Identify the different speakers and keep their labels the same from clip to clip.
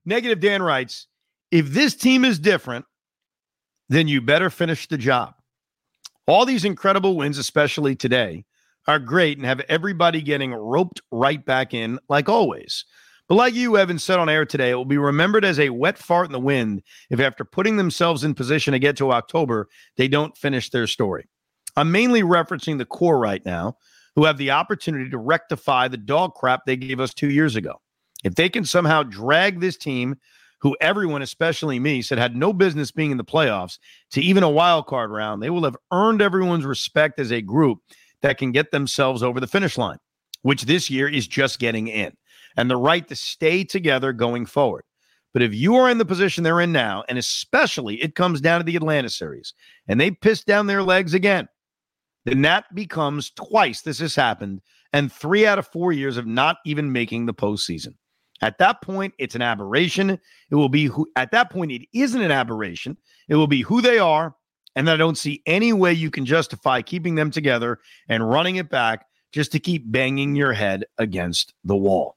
Speaker 1: Negative Dan writes, if this team is different, then you better finish the job. All these incredible wins, especially today, are great and have everybody getting roped right back in like always. But like you, Evan, said on air today, it will be remembered as a wet fart in the wind if after putting themselves in position to get to October, they don't finish their story. I'm mainly referencing the core right now, who have the opportunity to rectify the dog crap they gave us 2 years ago. If they can somehow drag this team, who everyone, especially me, said had no business being in the playoffs, to even a wild card round, they will have earned everyone's respect as a group that can get themselves over the finish line, which this year is just getting in, and the right to stay together going forward. But if you are in the position they're in now, and especially it comes down to the Atlanta series, and they piss down their legs again, then that becomes twice this has happened, and 3 out of 4 years of not even making the postseason. At that point, it's an aberration. It will be at that point, it isn't an aberration. It will be who they are. And I don't see any way you can justify keeping them together and running it back just to keep banging your head against the wall.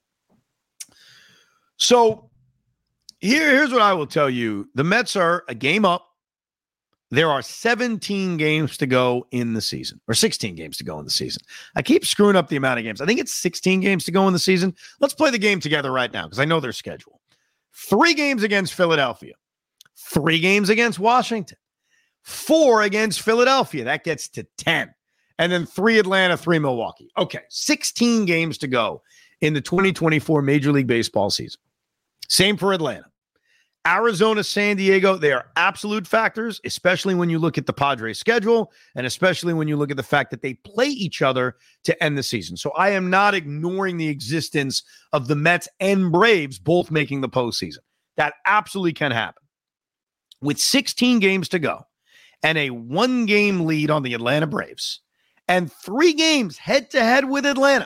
Speaker 1: So here's what I will tell you. The Mets are a game up. There are 17 games to go in the season, or 16 games to go in the season. I keep screwing up the amount of games. I think it's 16 games to go in the season. Let's play the game together right now because I know their schedule. 3 games against Philadelphia, 3 games against Washington, 4 against Philadelphia. That gets to 10. And then 3 Atlanta, 3 Milwaukee. Okay, 16 games to go in the 2024 Major League Baseball season. Same for Atlanta. Arizona, San Diego, they are absolute factors, especially when you look at the Padres schedule and especially when you look at the fact that they play each other to end the season. So I am not ignoring the existence of the Mets and Braves both making the postseason. That absolutely can happen. With 16 games to go and a 1-game lead on the Atlanta Braves and 3 games head-to-head with Atlanta,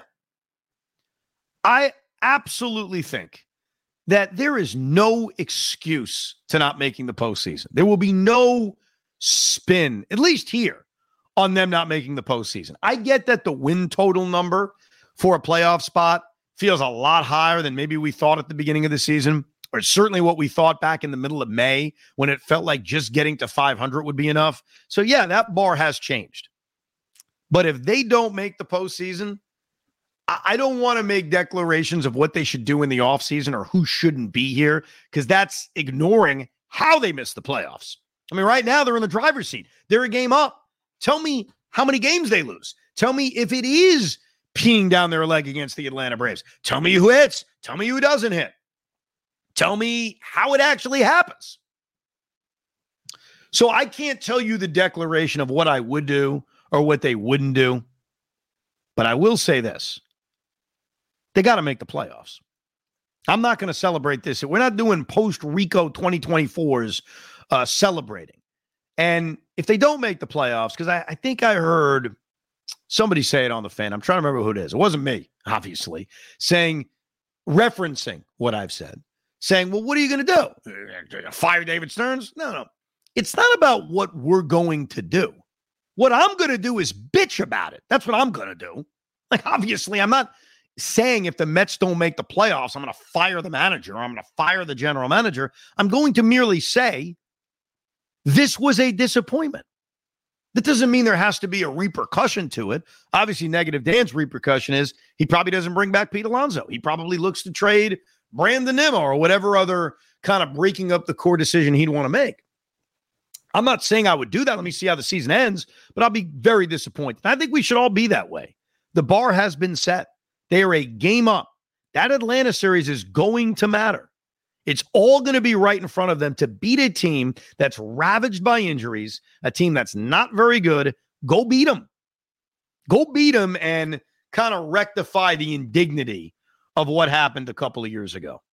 Speaker 1: I absolutely think that there is no excuse to not making the postseason. There will be no spin, at least here, on them not making the postseason. I get that the win total number for a playoff spot feels a lot higher than maybe we thought at the beginning of the season, or certainly what we thought back in the middle of May when it felt like just getting to 500 would be enough. So yeah, that bar has changed. But if they don't make the postseason, I don't want to make declarations of what they should do in the offseason or who shouldn't be here, because that's ignoring how they missed the playoffs. I mean, right now they're in the driver's seat. They're a game up. Tell me how many games they lose. Tell me if it is peeing down their leg against the Atlanta Braves. Tell me who hits. Tell me who doesn't hit. Tell me how it actually happens. So I can't tell you the declaration of what I would do or what they wouldn't do, but I will say this. They got to make the playoffs. I'm not going to celebrate this. We're not doing post-Rico 2024s celebrating. And if they don't make the playoffs, because I think I heard somebody say it on the fan. I'm trying to remember who it is. It wasn't me, obviously, referencing what I've said, saying, well, what are you going to do? Fire David Stearns? No. It's not about what we're going to do. What I'm going to do is bitch about it. That's what I'm going to do. Like, obviously, I'm not saying if the Mets don't make the playoffs, I'm going to fire the manager or I'm going to fire the general manager. I'm going to merely say this was a disappointment. That doesn't mean there has to be a repercussion to it. Obviously, Negative Dan's repercussion is he probably doesn't bring back Pete Alonso. He probably looks to trade Brandon Nimmo or whatever other kind of breaking up the core decision he'd want to make. I'm not saying I would do that. Let me see how the season ends, but I'll be very disappointed. I think we should all be that way. The bar has been set. They are a game up. That Atlanta series is going to matter. It's all going to be right in front of them to beat a team that's ravaged by injuries, a team that's not very good. Go beat them. Go beat them and kind of rectify the indignity of what happened a couple of years ago.